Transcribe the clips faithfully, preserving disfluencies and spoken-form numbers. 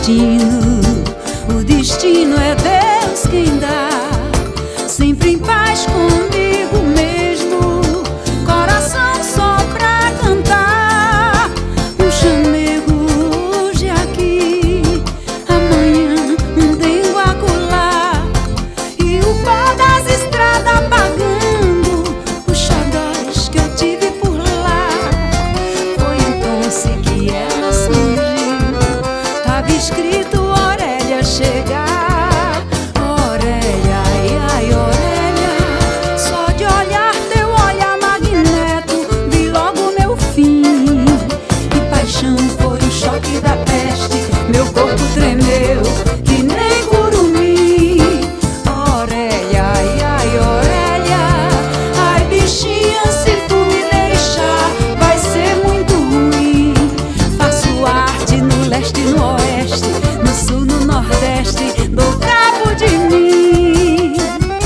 destino. O destino é Deus quem dá, sempre em paz comigo mesmo. Coração só pra cantar, um chamego hoje aqui, amanhã um dengo acolá, e o pó das estradas apagando os xodós que eu tive por lá. Foi então que ela surgiu, tava escrito Aurélia chegar. Aurélia, ai, ai, Aurélia, só de olhar teu olhar magneto, vi logo meu fim. Que paixão foi o choque da peste, meu corpo tremeu que nem curumim. Aurélia, ai, ai, Aurélia, ai bichinha, se tu me deixar vai ser muito ruim. Faço arte no leste e no oeste, no sul, no nordeste, dou cabo de mim.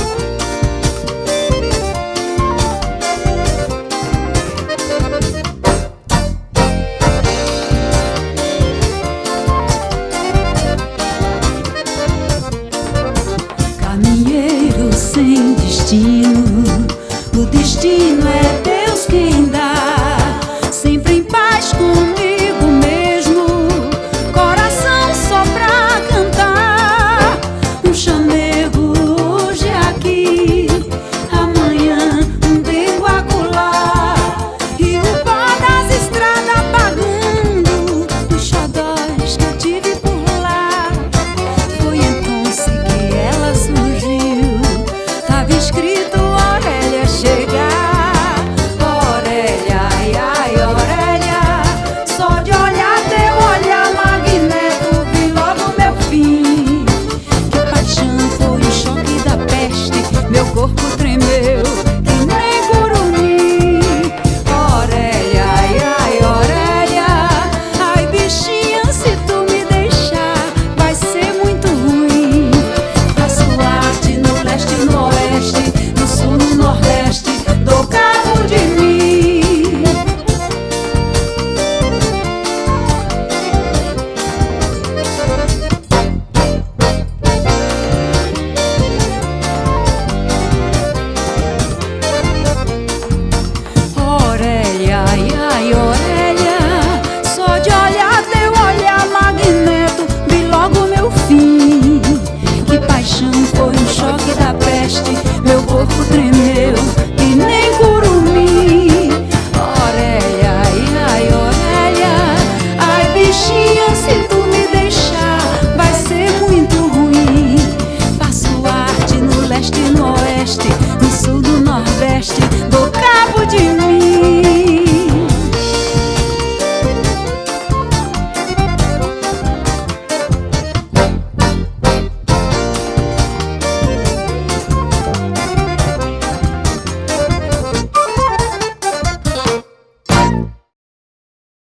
Caminheiro sem destino, o destino é Deus quem dá, sempre em paz comigo mesmo. Coração só pra cantar, um chamego hoje aqui, amanhã um dengo acolá, e o pó das estradas apagando os xodós que eu tive por lá. Foi então que ela surgiu, tava escrito Aurélia chegar. Aurélia, ai, ai, Aurélia, só de olhar teu olhar magneto, vi logo meu fim. Que paixão foi o choque da peste, meu corpo tremeu que nem curumim. Aurélia, ai, ai, Aurélia, ai bichinha, se tu me deixar vai ser muito ruim. Faço arte no leste e no oeste, no sul, no nordeste, dou cabo de mim. Aurélia, ai, ai, Aurélia, só de olhar teu olhar magneto, vi logo meu fim. Que paixão foi o choque da peste, meu corpo tremeu que nem curumim. Aurélia, ai, ai, Aurélia, ai bichinha, se tu me deixar vai ser muito ruim. Faço arte no leste e no oeste, no sul, no nordeste,